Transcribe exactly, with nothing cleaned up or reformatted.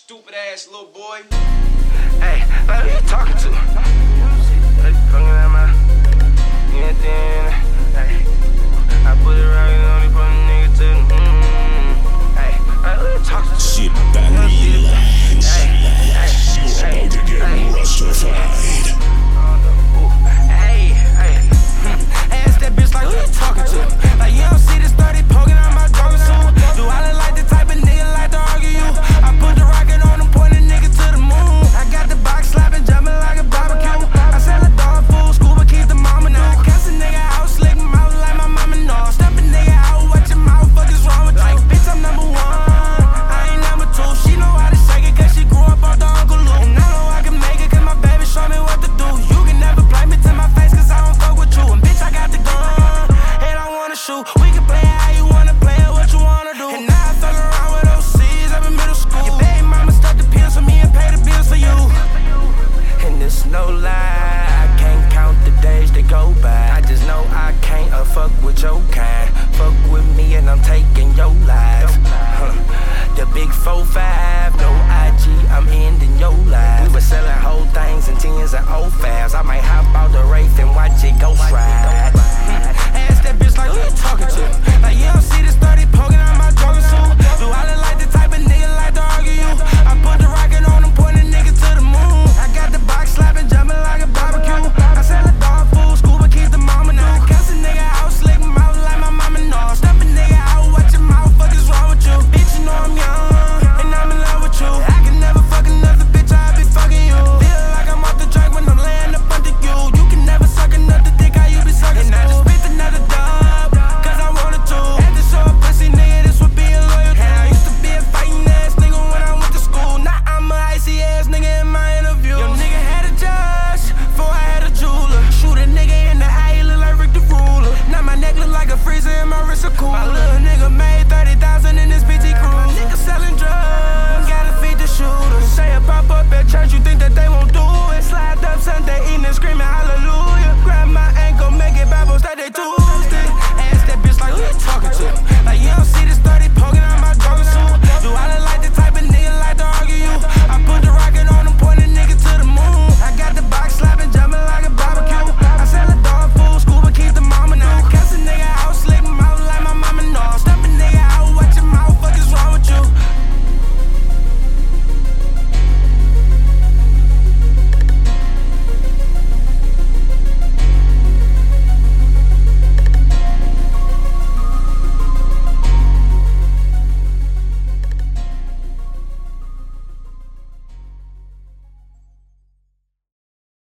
Stupid ass little boy. Hey, like who you talking to? Hey, fucking at my anything. Hey, I put it right on the front nigga to the mm. Hey, like who you talking to? Sit back, relax. You're about to get rustified. Hey, hey, ask that bitch like who you talking to? Like you don't see this thirty poking out my dog suit. Do I look like the type of nigga like to argue you? I put the rocket on him, point a nigga to the moon. I got the box slapping, jumping like a barbecue. I sell a dog food, scuba keep the mama now. I cuss a nigga out, slick mouth like my mama know. Step a nigga out, watch your mouth, fuck is wrong with you? Like, bitch, I'm number one, I ain't number two. She know how to shake it, cause she grew up off the Uncle Luke. And I know I can make it, cause my baby show me what to do. You can never play me to my face, cause I don't fuck with you. And bitch, I got the gun, and I wanna shoot. We can play it how you wanna play it, what you wanna do. And now I fuck around with O Cs up in middle school. Your baby mama stuck the pills for me and pay the bills for you. And it's no lie, I can't count the days that go by. I just know I can't uh, fuck with your kind. Fuck with me and I'm taking your life. Huh. The big four five, no I G, I'm ending your life. We were selling whole things in tens and oh fives. I might hop out the Wraith and watch it ghost ride.